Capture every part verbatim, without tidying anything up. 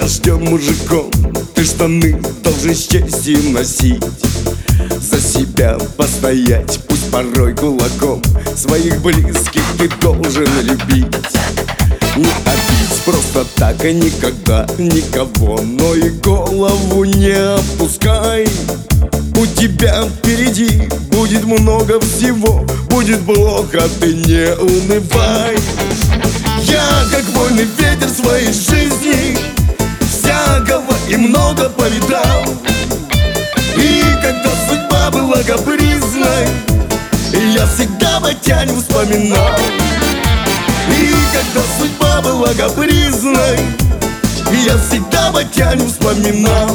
рожден мужиком, ты штаны должен с честью носить, за себя постоять, пусть порой кулаком. Своих близких ты должен любить, не обидеть просто так и никогда никого, но и голову не опускай. У тебя впереди будет много всего, будет плохо, ты не унывай. Я, как вольный ветер своей жизни, всякого и много повидал. И когда судьба была капризной, я всегда Батяню вспоминал. И когда судьба была капризной, я всегда Батяню вспоминал.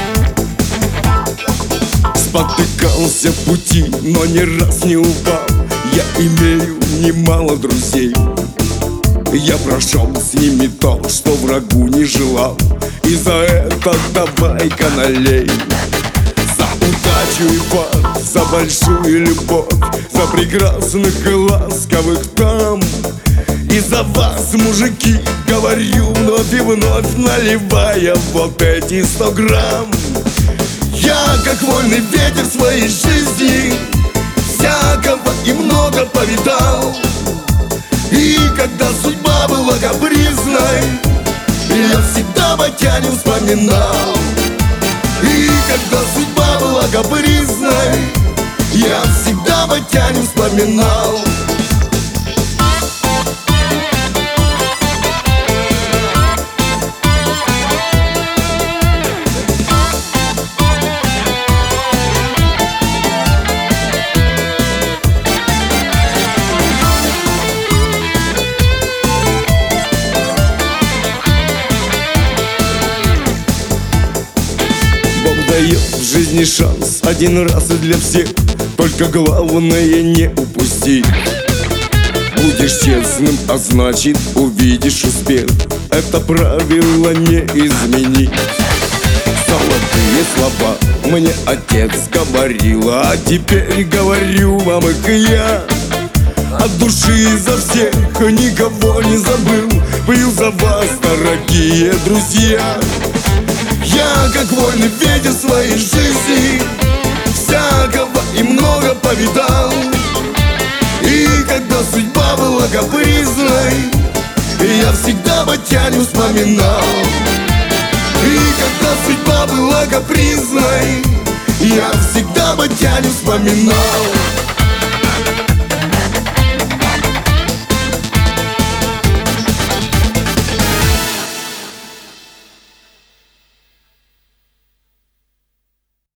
Спотыкался в пути, но ни раз не упал. Я имею немало друзей, я прошел с ними то, что врагу не желал. И за это давай-ка налей. За удачу и факт, за большую любовь, за прекрасных и ласковых там. И за вас, мужики, говорю вновь и вновь, наливая вот эти сто грамм. Я, как вольный ветер своей жизни, всякого и много повидал. И когда судьба была капризной, я всегда Батяню вспоминал. И когда судьба была капризной, я всегда Батяню вспоминал. Дает в жизни шанс один раз и для всех, только главное не упусти. Будешь честным, а значит увидишь успех, это правило не изменить. Золотые слова мне отец говорил, а теперь говорю вам их я. От души за всех никого не забыл, пою за вас, дорогие друзья. Я, как вольный ветер своей жизни, всякого и много повидал. И когда судьба была капризной, я всегда Батяню вспоминал. И когда судьба была капризной, я всегда Батяню вспоминал.